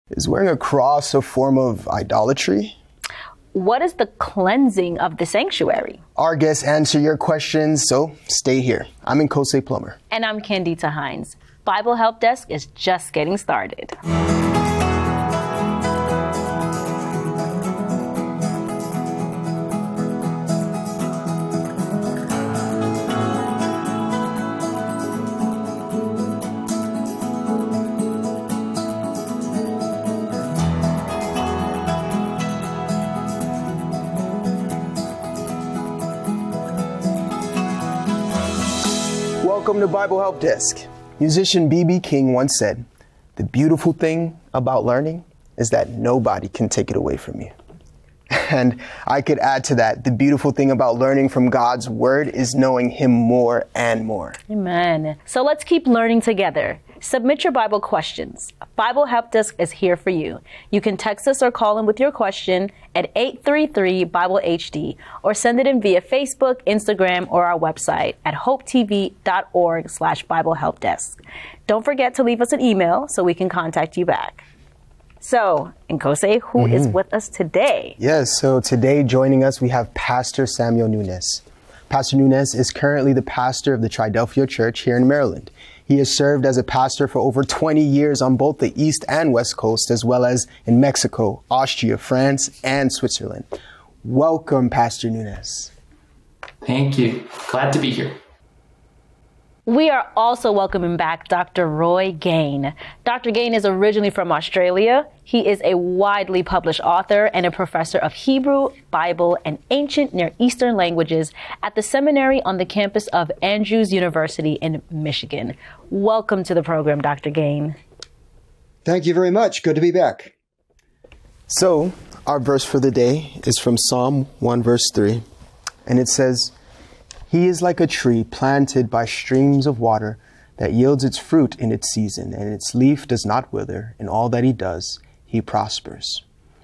Is wearing a cross a form of idolatry? What is the cleansing of the sanctuary? Our guests answer your questions, so stay here. I'm Nkosai Plummer. And I'm Candida Hines. Bible Help Desk is just getting started. Welcome to Bible Help Desk. Musician B.B. King once said, "The beautiful thing about learning is that nobody can take it away from you." And I could add to that, the beautiful thing about learning from God's Word is knowing Him more and more. Amen. So let's keep learning together. Submit your Bible questions. Bible Help Desk is here for you. You can text us or call in with your question at 833-BIBLE-HD or send it in via Facebook, Instagram, or our website at hopetv.org/Bible Help Desk. Don't forget to leave us an email so we can contact you back. So, Nkosai, who is with us today? Yes, so today joining us, we have Pastor Samuel Nunes. Pastor Nunes is currently the pastor of the Tridelphia Church here in Maryland. He has served as a pastor for over 20 years on both the East and West Coast, as well as in Mexico, Austria, France, and Switzerland. Welcome, Pastor Nunes. Thank you. Glad to be here. We are also welcoming back Dr. Roy Gane. Dr. Gane is originally from Australia. He is a widely published author and a professor of Hebrew, Bible, and ancient Near Eastern languages at the seminary on the campus of Andrews University in Michigan. Welcome to the program, Dr. Gane. Thank you very much. Good to be back. So, our verse for the day is from Psalm 1, verse 3, and it says, "He is like a tree planted by streams of water that yields its fruit in its season, and its leaf does not wither. In all that he does, he prospers."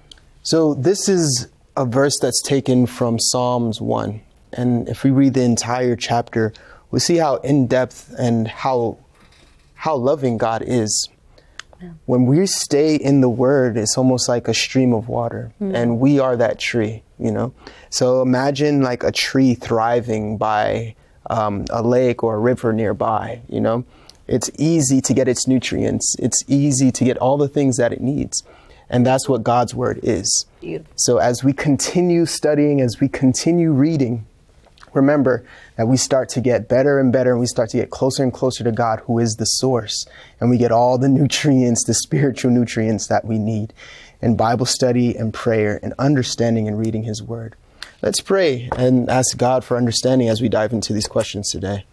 So this is a verse that's taken from Psalms 1. And if we read the entire chapter, we see how in-depth and how loving God is. When we stay in the Word, it's almost like a stream of water, and we are that tree, you know? So imagine like a tree thriving by a lake or a river nearby, you know? It's easy to get its nutrients. It's easy to get all the things that it needs. And that's what God's Word is. So as we continue studying, as we continue reading, remember that we start to get better and better, and we start to get closer and closer to God, who is the source. And we get all the nutrients, the spiritual nutrients that we need in Bible study and prayer and understanding and reading His Word. Let's pray and ask God for understanding as we dive into these questions today.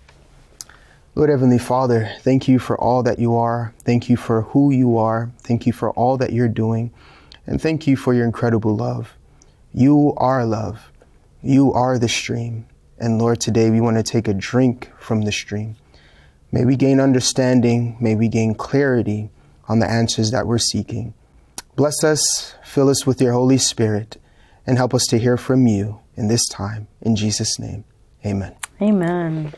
Lord Heavenly Father, thank you for all that you are. Thank you for who you are. Thank you for all that you're doing. And thank you for your incredible love. You are love. You are the stream. And Lord, today we want to take a drink from the stream. May we gain understanding. May we gain clarity on the answers that we're seeking. Bless us, fill us with your Holy Spirit, and help us to hear from you in this time. In Jesus' name, amen. Amen.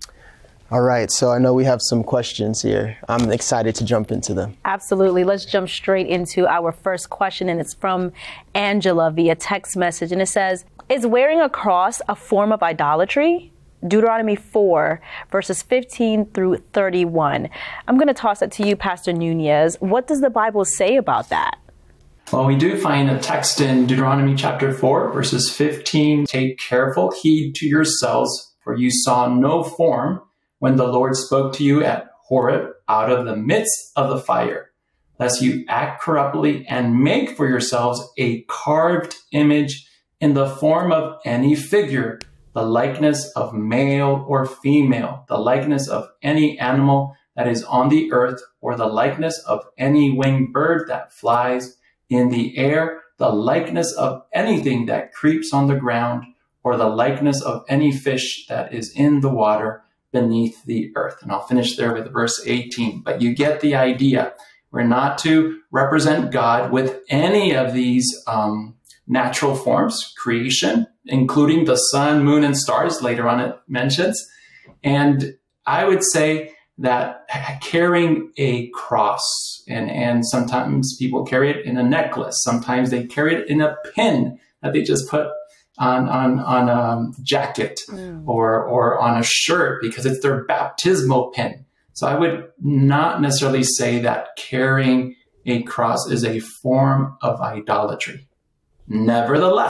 All right, so I know we have some questions here. I'm excited to jump into them. Absolutely. Let's jump straight into our first question, and it's from Angela via text message, and it says, "Is wearing a cross a form of idolatry?" Deuteronomy 4, verses 15 through 31. I'm going to toss it to you, Pastor Nunes. What does the Bible say about that? Well, we do find a text in Deuteronomy chapter 4, verses 15. "Take careful heed to yourselves, for you saw no form when the Lord spoke to you at Horeb out of the midst of the fire, lest you act corruptly and make for yourselves a carved image in the form of any figure, the likeness of male or female, the likeness of any animal that is on the earth, or the likeness of any winged bird that flies in the air, the likeness of anything that creeps on the ground, or the likeness of any fish that is in the water beneath the earth." And I'll finish there with verse 18. But you get the idea. We're not to represent God with any of these natural forms, creation, including the sun, moon, and stars. Later on it mentions. And I would say that carrying a cross, and sometimes people carry it in a necklace. Sometimes they carry it in a pin that they just put on a jacket or on a shirt because it's their baptismal pin. So I would not necessarily say that carrying a cross is a form of idolatry. Nevertheless,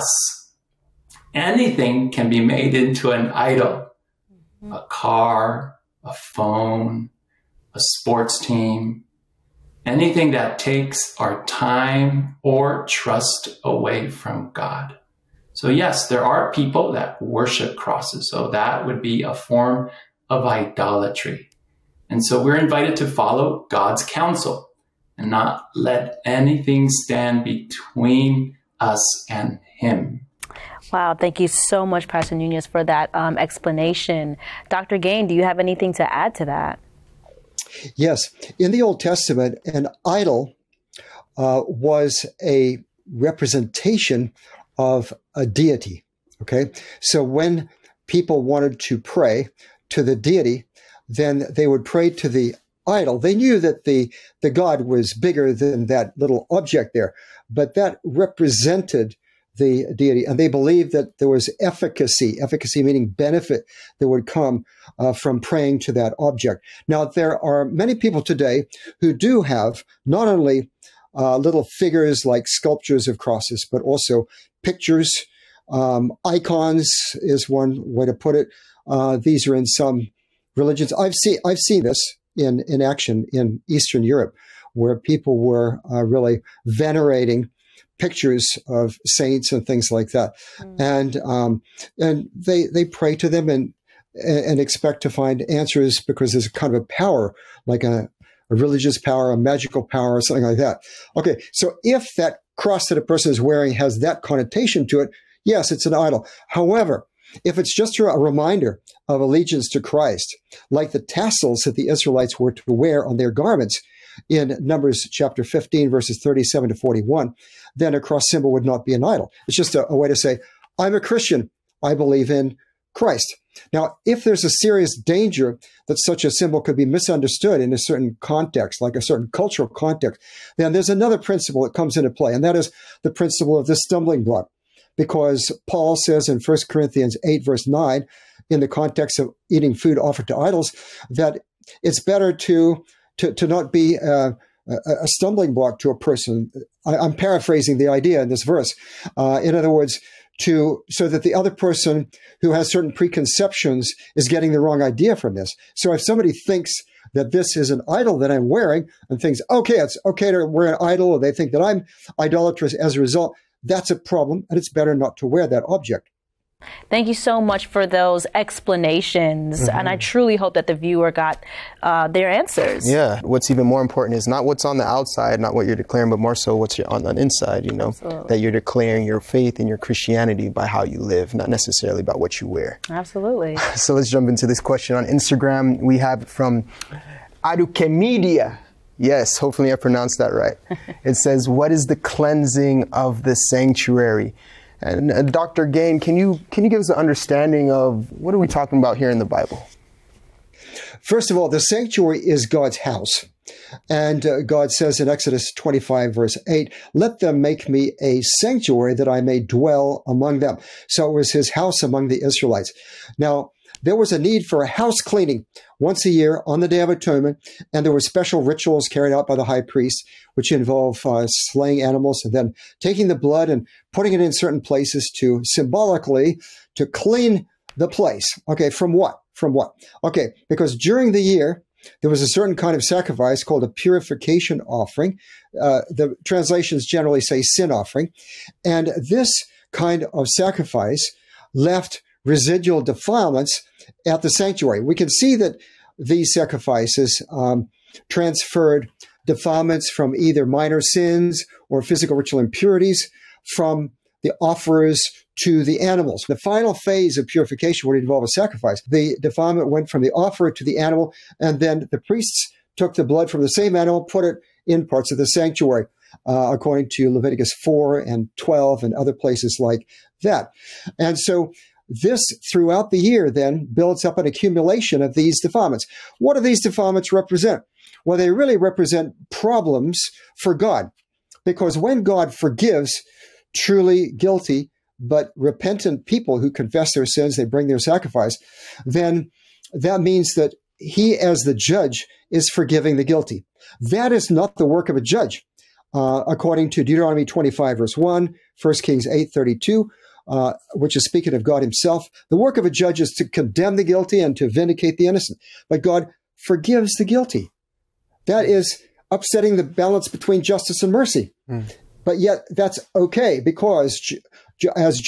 anything can be made into an idol. A car, a phone, a sports team, anything that takes our time or trust away from God. So yes, there are people that worship crosses. So that would be a form of idolatry. And so we're invited to follow God's counsel and not let anything stand between us and Him. Wow, thank you so much, Pastor Nunez, for that explanation. Dr. Gain, do you have anything to add to that? Yes. In the Old Testament, an idol was a representation of a deity. Okay? So when people wanted to pray to the deity, then they would pray to the idol. They knew that the God was bigger than that little object there, but that represented the deity. And they believed that there was efficacy meaning benefit that would come from praying to that object. Now, there are many people today who do have not only little figures like sculptures of crosses, but also pictures. Icons is one way to put it. These are in some religions. I've seen this in action in Eastern Europe, where people were really venerating pictures of saints and things like that, and they pray to them and expect to find answers because there's kind of a power, like a religious power, a magical power, or something like that. Okay, so if that cross that a person is wearing has that connotation to it, yes, it's an idol. However, if it's just a reminder of allegiance to Christ, like the tassels that the Israelites were to wear on their garments in Numbers chapter 15, verses 37 to 41, then a cross symbol would not be an idol. It's just a way to say, I'm a Christian. I believe in Christ. Now, if there's a serious danger that such a symbol could be misunderstood in a certain context, like a certain cultural context, then there's another principle that comes into play, and that is the principle of the stumbling block. Because Paul says in 1 Corinthians 8, verse 9, in the context of eating food offered to idols, that it's better to not be a stumbling block to a person. I'm paraphrasing the idea in this verse. In other words, so that the other person who has certain preconceptions is getting the wrong idea from this. So if somebody thinks that this is an idol that I'm wearing and thinks, okay, it's okay to wear an idol, or they think that I'm idolatrous as a result, that's a problem, and it's better not to wear that object. Thank you so much for those explanations. And I truly hope that the viewer got their answers. Yeah. What's even more important is not what's on the outside, not what you're declaring, but more so what's on the inside, Absolutely. that you're declaring your faith and your Christianity by how you live, not necessarily about what you wear. Absolutely. So let's jump into this question on Instagram. We have it from Adukemedia. Yes, hopefully I pronounced that right. It says, what is the cleansing of the sanctuary? And Dr. Gain, can you give us an understanding of what are we talking about here in the Bible? First of all, the sanctuary is God's house. And God says in Exodus 25, verse 8, let them make me a sanctuary that I may dwell among them. So it was his house among the Israelites. Now, there was a need for a house cleaning once a year on the Day of Atonement, and there were special rituals carried out by the high priest, which involve slaying animals and then taking the blood and putting it in certain places to symbolically to clean the place. Okay, from what? From what? Okay, because during the year, there was a certain kind of sacrifice called a purification offering. The translations generally say sin offering. And this kind of sacrifice left residual defilements at the sanctuary. We can see that these sacrifices transferred defilements from either minor sins or physical ritual impurities from the offerers to the animals. The final phase of purification would involve a sacrifice. The defilement went from the offerer to the animal, and then the priests took the blood from the same animal, put it in parts of the sanctuary, according to Leviticus 4 and 12 and other places like that. And so this throughout the year then builds up an accumulation of these defilements. What do these defilements represent? Well, they really represent problems for God, because when God forgives truly guilty but repentant people who confess their sins, they bring their sacrifice, then that means that he, as the judge, is forgiving the guilty. That is not the work of a judge. According to Deuteronomy 25, verse 1, 1 Kings 8:32, which is speaking of God himself, the work of a judge is to condemn the guilty and to vindicate the innocent. But God forgives the guilty. That is upsetting the balance between justice and mercy. But yet that's okay, because as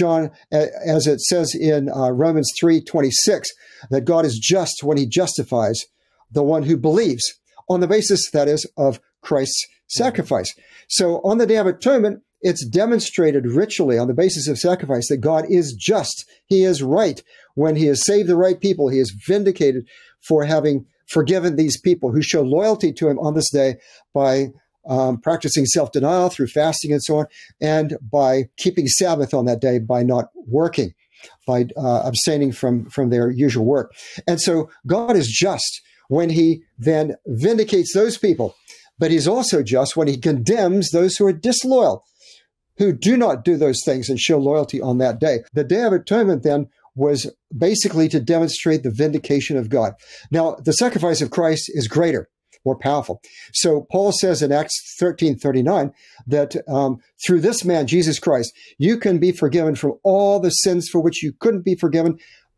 it says in Romans 3:26, that God is just when he justifies the one who believes, on the basis, that is, of Christ's sacrifice. So on the Day of Atonement, it's demonstrated ritually on the basis of sacrifice that God is just. He is right when he has saved the right people. He is vindicated for having forgiven these people who show loyalty to him on this day by practicing self-denial through fasting and so on, and by keeping Sabbath on that day by not working, by abstaining from their usual work. And so God is just when he then vindicates those people, but he's also just when he condemns those who are disloyal, who do not do those things and show loyalty on that day. The Day of Atonement then was basically to demonstrate the vindication of God. Now, the sacrifice of Christ is greater, more powerful. So Paul says in Acts 13:39 that through this man, Jesus Christ, you can be forgiven from all the sins for which you couldn't be forgiven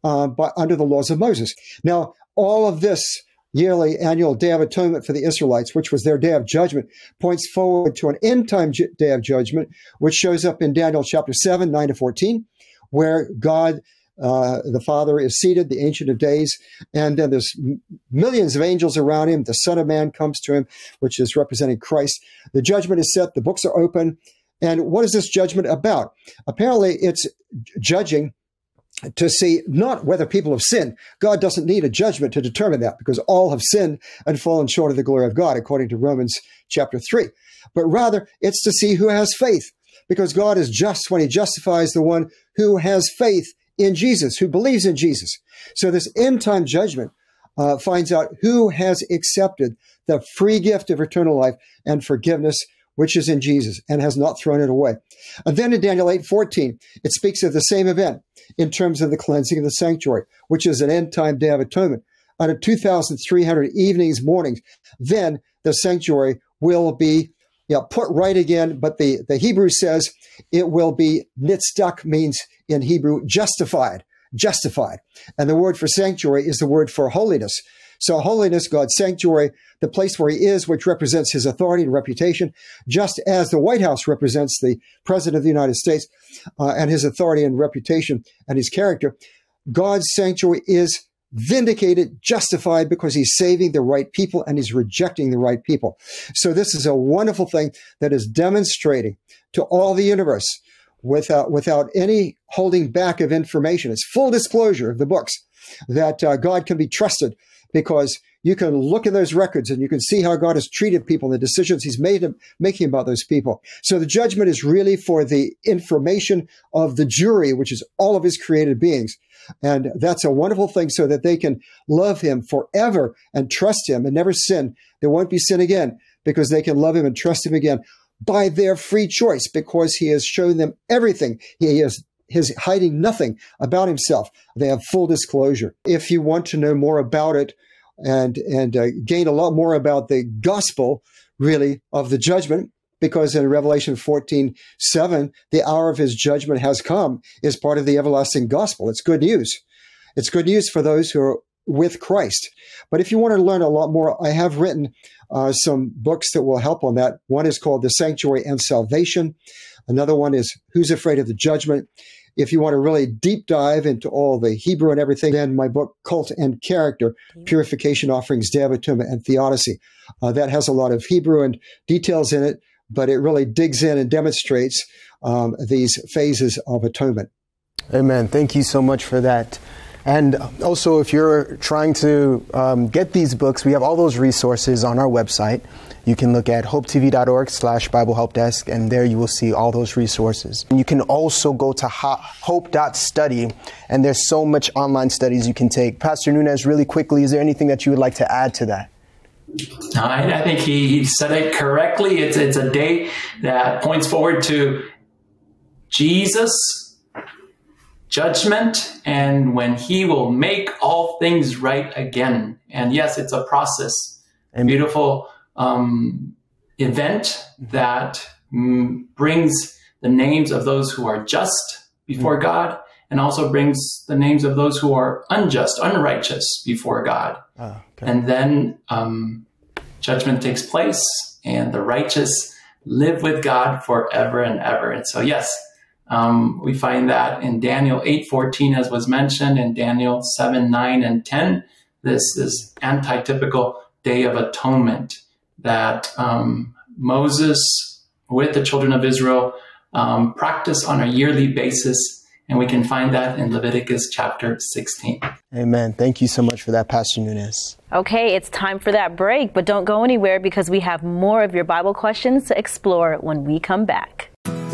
under the laws of Moses. Now, all of this yearly annual Day of Atonement for the Israelites, which was their day of judgment, points forward to an end-time day of judgment, which shows up in Daniel chapter 7, 9-14, where God, the Father, is seated, the Ancient of Days, and then there's millions of angels around him. The Son of Man comes to him, which is representing Christ. The judgment is set, the books are open. And what is this judgment about? Apparently, it's judging to see not whether people have sinned. God doesn't need a judgment to determine that, because all have sinned and fallen short of the glory of God, according to Romans chapter 3. But rather, it's to see who has faith, because God is just when he justifies the one who has faith in Jesus, who believes in Jesus. So this end-time judgment finds out who has accepted the free gift of eternal life and forgiveness, which is in Jesus, and has not thrown it away. And then in Daniel 8:14, it speaks of the same event in terms of the cleansing of the sanctuary, which is an end-time Day of Atonement. On 2,300 evenings, mornings, then the sanctuary will be put right again. But the Hebrew says it will be nitzdak, means in Hebrew justified. And the word for sanctuary is the word for holiness. So holiness, God's sanctuary, the place where he is, which represents his authority and reputation, just as the White House represents the President of the United States and his authority and reputation and his character. God's sanctuary is vindicated, justified, because he's saving the right people and he's rejecting the right people. So this is a wonderful thing that is demonstrating to all the universe without any holding back of information. It's full disclosure of the books that God can be trusted, because you can look at those records and you can see how God has treated people and the decisions he's making about those people. So the judgment is really for the information of the jury, which is all of his created beings. And that's a wonderful thing, so that they can love him forever and trust him and never sin. There won't be sin again, because they can love him and trust him again by their free choice, because he has shown them everything. He's hiding nothing about himself. They have full disclosure. If you want to know more about it and gain a lot more about the gospel, really, of the judgment, because in Revelation 14:7, the hour of his judgment has come, is part of the everlasting gospel. It's good news. It's good news for those who are with Christ. But if you want to learn a lot more, I have written some books that will help on that. One is called The Sanctuary and Salvation. Another one is Who's Afraid of the Judgment? If you want to really deep dive into all the Hebrew and everything, then my book, Cult and Character, Purification Offerings, Day of Atonement, and Theodicy. That has a lot of Hebrew and details in it, but it really digs in and demonstrates these phases of atonement. Amen. Thank you so much for that. And also, if you're trying to get these books, we have all those resources on our website. You can look at hopetv.org/Bible Help Desk, and there you will see all those resources. And you can also go to hope.study, and there's so much online studies you can take. Pastor Nunez, really quickly, is there anything that you would like to add to that? No, I think he said it correctly. It's a day that points forward to Jesus' judgment and when he will make all things right again. And yes, it's a process. A beautiful event that brings the names of those who are just before God and also brings the names of those who are unjust, unrighteous before God. Okay. And then judgment takes place and the righteous live with God forever and ever. And so, yes, we find that in Daniel 8:14, as was mentioned, in Daniel 7:9 and 10, this antitypical Day of Atonement that Moses with the children of Israel practice on a yearly basis. And we can find that in Leviticus chapter 16. Amen. Thank you so much for that, Pastor Nunez. Okay, it's time for that break, but don't go anywhere because we have more of your Bible questions to explore when we come back.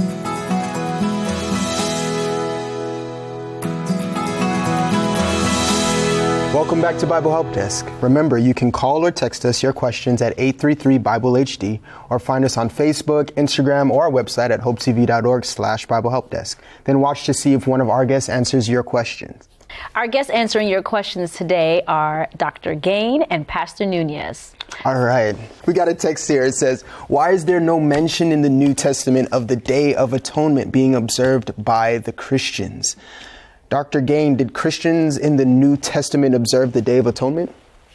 Welcome back to Bible Help Desk. Remember, you can call or text us your questions at 833-BIBLE-HD or find us on Facebook, Instagram, or our website at hopetv.org/Bible Help Desk. Then watch to see if one of our guests answers your questions. Our guests answering your questions today are Dr. Gain and Pastor Nunez. All right. We got a text here. It says, why is there no mention in the New Testament of the Day of Atonement being observed by the Christians? Dr. Gain, did Christians in the New Testament observe the Day of Atonement?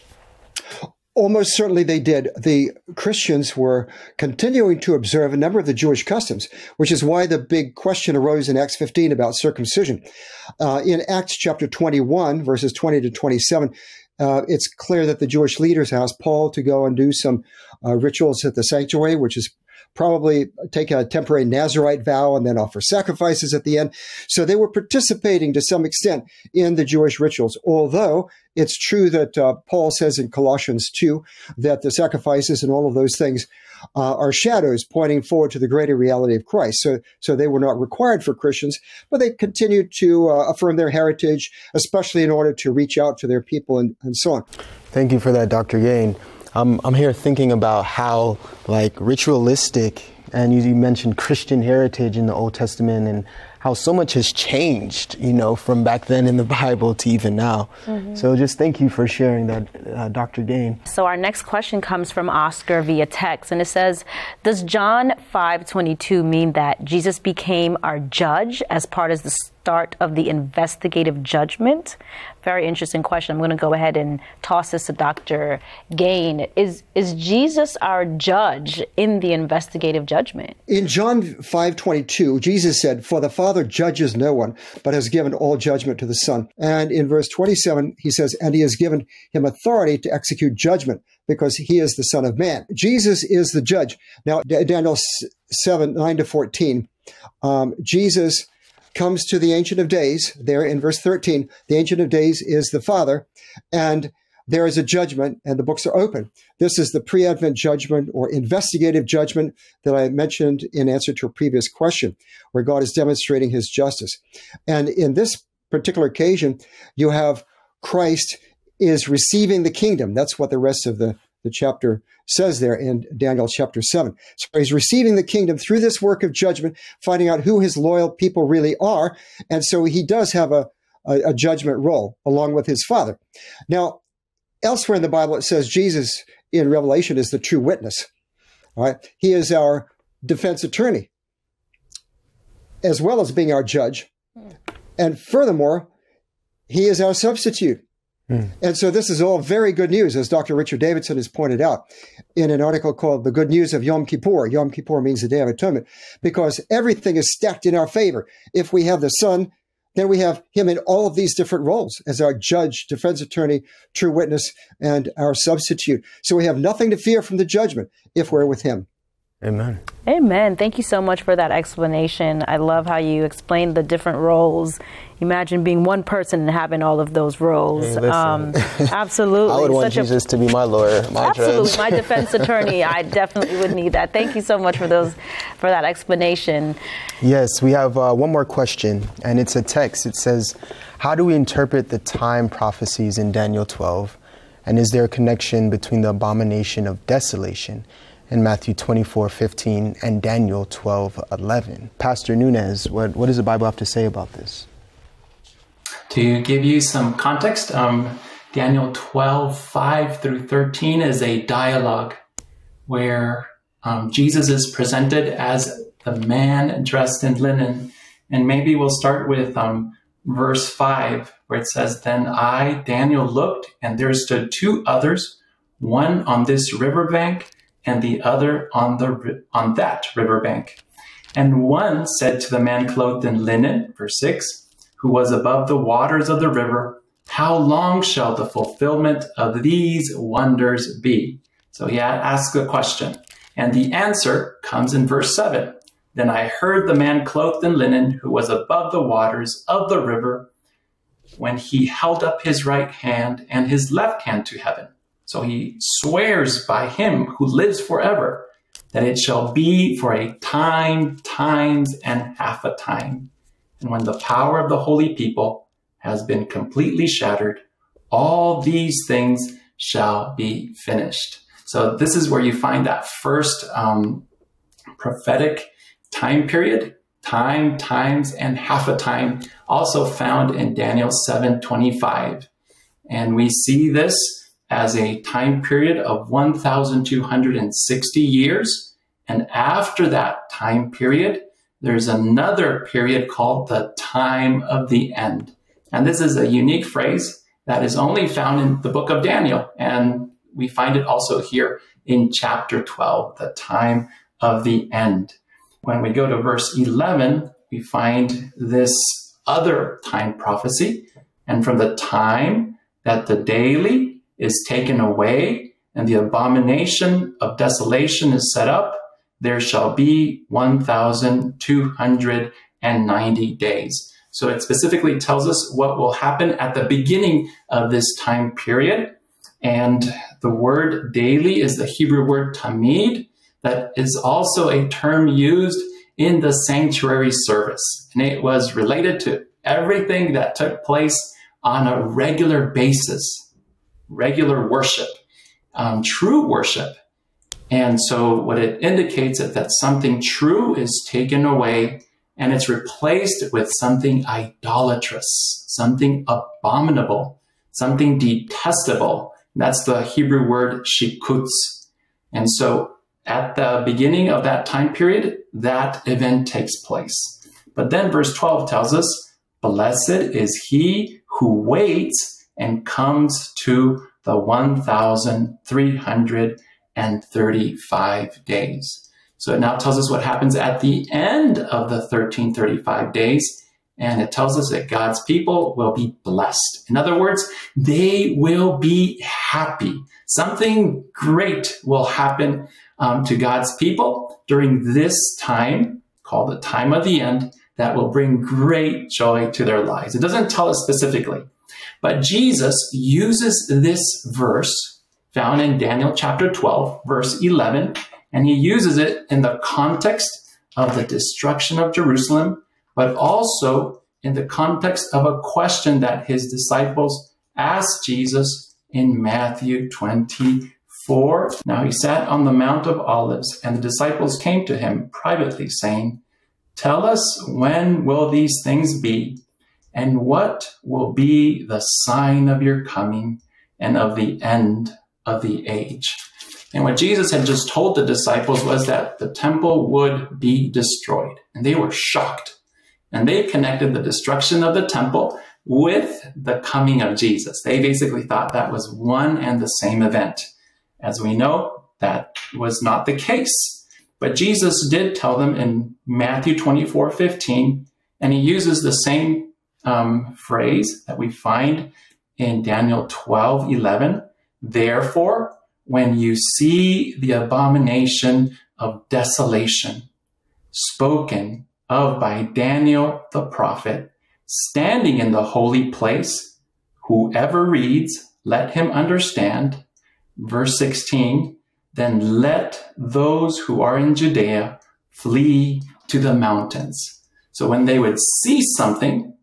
Almost certainly they did. The Christians were continuing to observe a number of the Jewish customs, which is why the big question arose in Acts 15 about circumcision. In Acts chapter 21, verses 20 to 27, it's clear that the Jewish leaders asked Paul to go and do some rituals at the sanctuary, which is probably take a temporary Nazirite vow and then offer sacrifices at the end. So they were participating to some extent in the Jewish rituals, although it's true that Paul says in Colossians 2 that the sacrifices and all of those things are shadows pointing forward to the greater reality of Christ. So they were not required for Christians, but they continued to affirm their heritage, especially in order to reach out to their people and so on. Thank you for that, Dr. Gain. I'm here thinking about how, like, ritualistic, and you mentioned Christian heritage in the Old Testament, and how so much has changed, from back then in the Bible to even now. Mm-hmm. So just thank you for sharing that, Dr. Gain. So our next question comes from Oscar via text, and it says, does John 5:22 mean that Jesus became our judge as part of the start of the investigative judgment? Very interesting question. I'm going to go ahead and toss this to Dr. Gain. Is Jesus our judge in the investigative judgment? In John 5:22, Jesus said, "For the Father judges no one, but has given all judgment to the Son." And in verse 27, he says, "And he has given him authority to execute judgment, because he is the Son of Man." Jesus is the judge. Now, Daniel 7:9-14, Jesus comes to the Ancient of Days. There in verse 13, the Ancient of Days is the Father, and there is a judgment, and the books are open. This is the pre-Advent judgment or investigative judgment that I mentioned in answer to a previous question, where God is demonstrating his justice. And in this particular occasion, you have Christ is receiving the kingdom. That's what the rest of the chapter says there in Daniel chapter 7. So he's receiving the kingdom through this work of judgment, finding out who his loyal people really are. And so he does have a judgment role along with his Father. Now, elsewhere in the Bible, it says Jesus in Revelation is the true witness. All right? He is our defense attorney, as well as being our judge. And furthermore, he is our substitute. And so this is all very good news, as Dr. Richard Davidson has pointed out in an article called The Good News of Yom Kippur. Yom Kippur means the Day of Atonement, because everything is stacked in our favor. If we have the Son, then we have him in all of these different roles as our judge, defense attorney, true witness, and our substitute. So we have nothing to fear from the judgment if we're with him. Amen. Amen. Thank you so much for that explanation. I love how you explained the different roles, Imagine being one person and having all of those roles. Hey, Absolutely. I would want Jesus to be my lawyer, my Absolutely, judge. my defense attorney. I definitely would need that. Thank you so much for that explanation. Yes, we have one more question, and it's a text. It says, how do we interpret the time prophecies in Daniel 12? And is there a connection between the abomination of desolation in Matthew 24:15 and Daniel 12:11? Pastor Nunez, what does the Bible have to say about this? To give you some context, Daniel 12:5 through 13 is a dialogue where Jesus is presented as the man dressed in linen. And maybe we'll start with verse 5, where it says, "Then I, Daniel, looked, and there stood two others, one on this riverbank and the other on that riverbank. And one said to the man clothed in linen," verse 6, "who was above the waters of the river, 'How long shall the fulfillment of these wonders be?'" So he asks a question. And the answer comes in verse 7. "Then I heard the man clothed in linen, who was above the waters of the river, when he held up his right hand and his left hand to heaven." So he swears by him who lives forever that it shall be for a time, times, and half a time. And when the power of the holy people has been completely shattered, all these things shall be finished. So this is where you find that first prophetic time period, time, times, and half a time, also found in Daniel 7:25. And we see this as a time period of 1,260 years. And after that time period, there's another period called the time of the end. And this is a unique phrase that is only found in the book of Daniel. And we find it also here in chapter 12, the time of the end. When we go to verse 11, we find this other time prophecy. "And from the time that the daily is taken away and the abomination of desolation is set up, there shall be 1,290 days." So it specifically tells us what will happen at the beginning of this time period. And the word daily is the Hebrew word tamid, that is also a term used in the sanctuary service. And it was related to everything that took place on a regular basis, regular worship, true worship. And so what it indicates is that something true is taken away and it's replaced with something idolatrous, something abominable, something detestable. That's the Hebrew word shikutz. And so at the beginning of that time period, that event takes place. But then verse 12 tells us, "Blessed is he who waits and comes to the 1,335 days." So it now tells us what happens at the end of the 1335 days. And it tells us that God's people will be blessed. In other words, they will be happy. Something great will happen to God's people during this time, called the time of the end, that will bring great joy to their lives. It doesn't tell us specifically, but Jesus uses this verse found in Daniel chapter 12, verse 11, and he uses it in the context of the destruction of Jerusalem, but also in the context of a question that his disciples asked Jesus in Matthew 24. "Now he sat on the Mount of Olives, and the disciples came to him privately, saying, 'Tell us, when will these things be? And what will be the sign of your coming and of the end of the age?'" And what Jesus had just told the disciples was that the temple would be destroyed. And they were shocked. And they connected the destruction of the temple with the coming of Jesus. They basically thought that was one and the same event. As we know, that was not the case. But Jesus did tell them in Matthew 24:15, and he uses the same phrase that we find in Daniel 12:11. "Therefore, when you see the abomination of desolation spoken of by Daniel the prophet, standing in the holy place, whoever reads, let him understand. Verse 16, then let those who are in Judea flee to the mountains. So when they would see something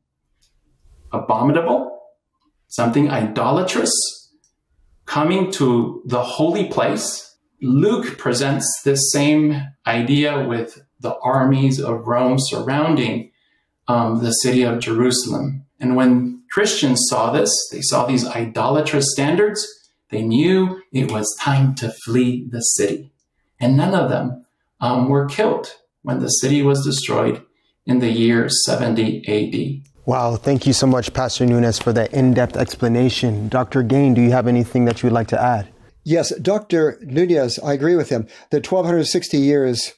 abominable, something idolatrous, coming to the holy place, Luke presents this same idea with the armies of Rome surrounding the city of Jerusalem. And when Christians saw this, they saw these idolatrous standards, they knew it was time to flee the city. And none of them were killed when the city was destroyed in the year 70 AD. Wow, thank you so much, Pastor Nunes, for that in-depth explanation. Dr. Gain, do you have anything that you would like to add? Yes, Dr. Nunes, I agree with him. The 1260 years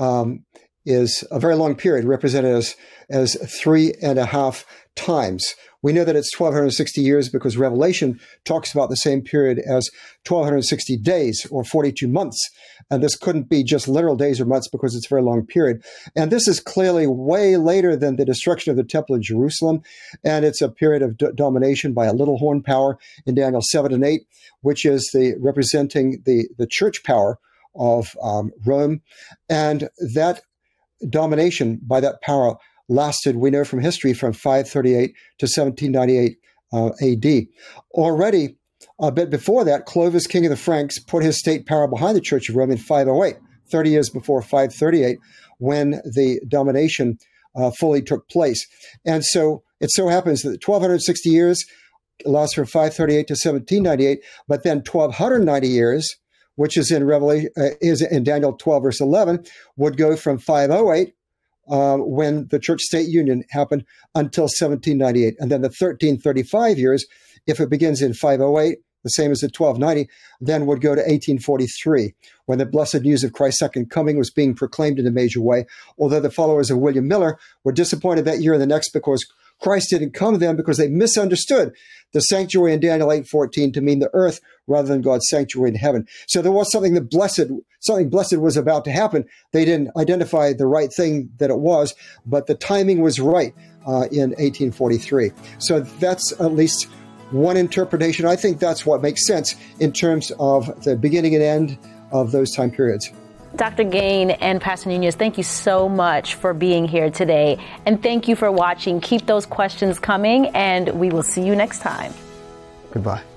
is a very long period, represented as 3.5 times. We know that it's 1260 years because Revelation talks about the same period as 1260 days or 42 months. And this couldn't be just literal days or months because it's a very long period. And this is clearly way later than the destruction of the Temple in Jerusalem. And it's a period of domination by a little horn power in Daniel 7 and 8, which is representing the church power of Rome. And that domination by that power lasted, we know from history, from 538 to 1798 AD. Already, a bit before that, Clovis, king of the Franks, put his state power behind the Church of Rome in 508, 30 years before 538, when the domination fully took place. And so it so happens that 1260 years lasts from 538 to 1798, but then 1290 years, which is in Revelation, is in Daniel 12, verse 11, would go from 508, when the church-state union happened, until 1798. And then the 1335 years, if it begins in 508, the same as the 1290, then would go to 1843, when the blessed news of Christ's second coming was being proclaimed in a major way. Although the followers of William Miller were disappointed that year and the next because Christ didn't come then, because they misunderstood the sanctuary in Daniel 8:14 to mean the earth rather than God's sanctuary in heaven. So there was something blessed was about to happen. They didn't identify the right thing that it was, but the timing was right in 1843. So that's at least one interpretation. I think that's what makes sense in terms of the beginning and end of those time periods. Dr. Gain and Pastor Nunes, thank you so much for being here today. And thank you for watching. Keep those questions coming, and we will see you next time. Goodbye.